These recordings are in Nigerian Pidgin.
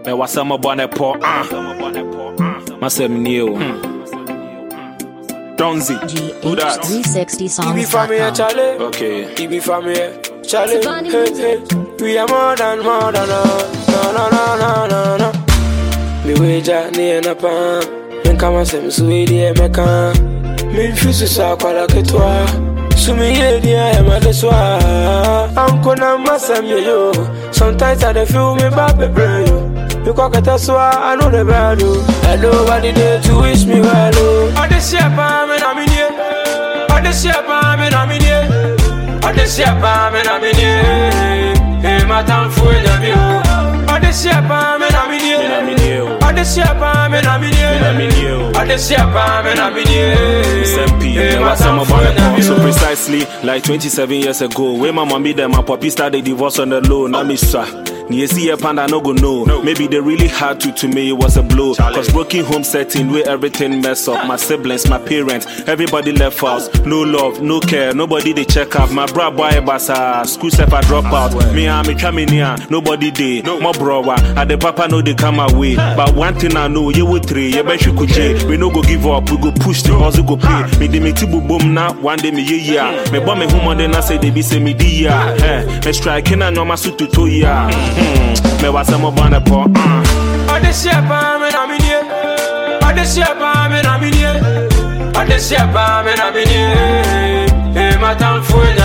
Me wasama bone po. Masem new. Donzi. GH360songs.com. Charlie. Okay. Ibi family, Charlie. Hey, hey. We are more than no. Me weja ni na pa. Men kama sem suidi e meka. Me fisu sa kwala ketwa. Sumi ye dia e ma deswa. Anko na masam yo. Sometimes I dey feel me bad yo. You cock at us, I know the value. Hello, what did they to wish me well? I just share palm and I'm in here. I just share palm and I'm in here. I just share palm and I'm in here. Hey, my time for you. I just share palm and I'm in here. I just share palm and I'm in here. I just share palm and I'm in here. Hey, my time for you. So precisely like 27 years ago, when my mommy and my puppy started divorce on the low, now me sir. See a panda no go no. Maybe they really had to me, it was a blow. Cause broken home setting where everything mess up. My siblings, my parents, everybody left house. No love, no care, nobody they check up. My bra boy basa, school step I drop out. Me I'm coming here, nobody dey. My bro, and the papa know they come away. But one thing I know, you would three, you bet you could jay. We no go give up, we go push the hustle go pay. Me de me tibu boom now, one day me yeah. Me bomb me home and then I say they be say me dia. Me strike in and no my suit to toya. Me was some of one po. I just share palm and I'm in here. I just share palm and I'm in here. I just share palm and I'm in here. Hey, my time for you.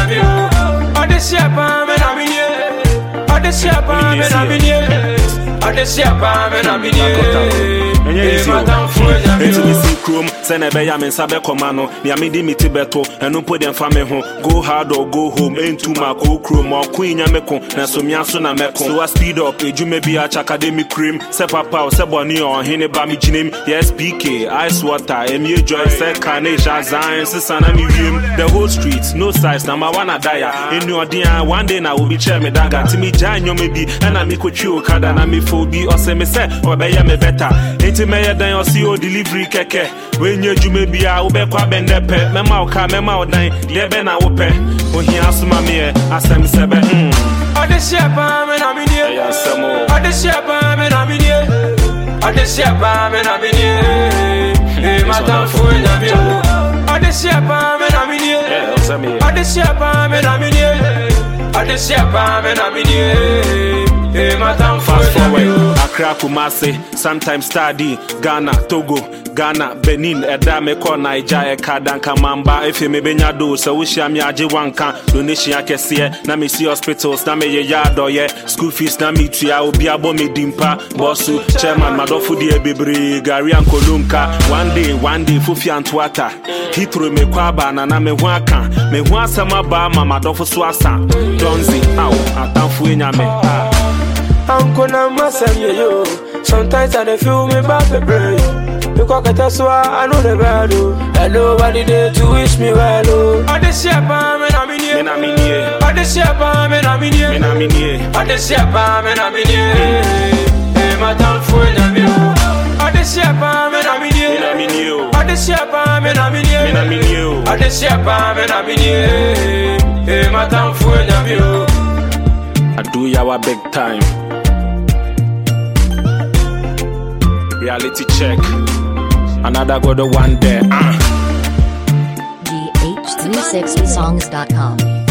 I just share palm and I'm in here. I just share palm and I'm in here. I just share palm and I'm in here. Hey, my time for you. Into me see chrome, send a beya men sabe komano. Ni amidi mi tibeto, and no put them family home. Go hard or go home, into my go chrome or queen yameko, na so miaso na meko. So I speed up, you may be a academic cream. Sepa pow, seboni or hene bami jinim. Yes, PK, ice water, MU joy, say carnage, Zion, Sisana museum. The whole streets, no size, number one a dia. In your dia, one day now will be chair me daga. Timmy Jan, you may be, and I make you kada, and I me phobia or say me say, or beya me better. Ain't me ya dan or see your delivery keke. When you may be a ube kwa bende pe, mema oka, mema odine, lebe na upe. When he asked me, I said, Sebe, I just share palm and I'm in here. I just share palm and I'm in here. I just share palm and I'm in here. Hey, my time for you. I just share palm and I'm in here. I just share palm and I'm in here. I just share palm and I'm in here. Hey, my time for fast forward, Accra, Kumasi, sometimes study, Ghana, Togo, Ghana, Benin, Edame, Naija, Ekadan, Kamamba, if you may be do, so we shall me aji wanka, donation I can see, na me see hospitals, na me ye yard or ye, school fees, na me tria, obi abo me dimpa, bossu, chairman, madofu die bibri, Gary and Kolumka, one day, Fufi and Twata, he threw me kwaba, na me waka, me wasama ba, mama dofu swasa, Donzi, ow, atamfu inyame, Uncle na masam yo. Sometimes I dey feel me bad baby. You cock at us, I know the value. Hello, what did they to wish me well? I just share palm and I'm in here. I just share palm and I'm in here. I just share palm and I'm in here. Hey, my time for you. I just share palm and I'm in here. I just share palm and I'm in here. I just share palm and I'm in here. Hey, my time for you. I do yawa big time. Reality check. Another go the one there. GH360songs.com